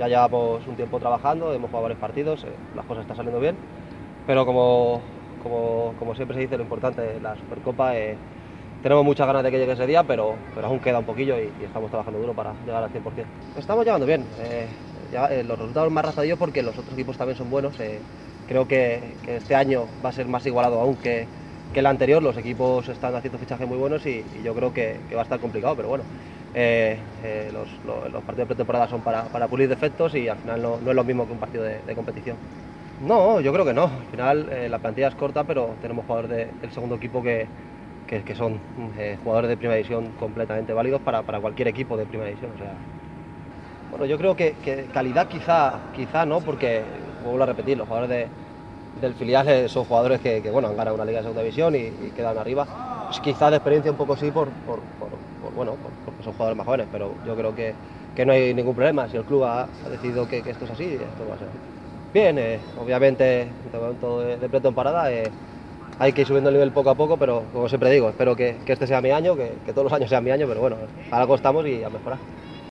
ya llevamos un tiempo trabajando, hemos jugado varios partidos, las cosas están saliendo bien, pero como siempre se dice, lo importante es la Supercopa. Tenemos muchas ganas de que llegue ese día, pero aún queda un poquillo y estamos trabajando duro para llegar al 100%. Estamos llegando bien, los resultados más razadillos porque los otros equipos también son buenos. Creo que este año va a ser más igualado aún que el anterior. Los equipos están haciendo fichajes muy buenos y yo creo que va a estar complicado, pero bueno. Los partidos de pretemporada son para pulir defectos y al final no es lo mismo que un partido de competición. No, yo creo que no. Al final la plantilla es corta, pero tenemos jugadores del segundo equipo que son jugadores de primera división completamente válidos para cualquier equipo de primera división. O sea, bueno, yo creo que calidad quizá no, porque vuelvo a repetir, los jugadores del filial son jugadores que bueno, han ganado una liga de segunda división y quedan arriba. Pues quizá de experiencia un poco sí porque son jugadores más jóvenes, pero yo creo que no hay ningún problema. Si el club ha decidido que esto es así, esto va a ser así. Bien, obviamente, en este momento de pretemporada hay que ir subiendo el nivel poco a poco, pero como siempre digo, espero que este sea mi año, que todos los años sean mi año, pero bueno, para algo estamos y a mejorar.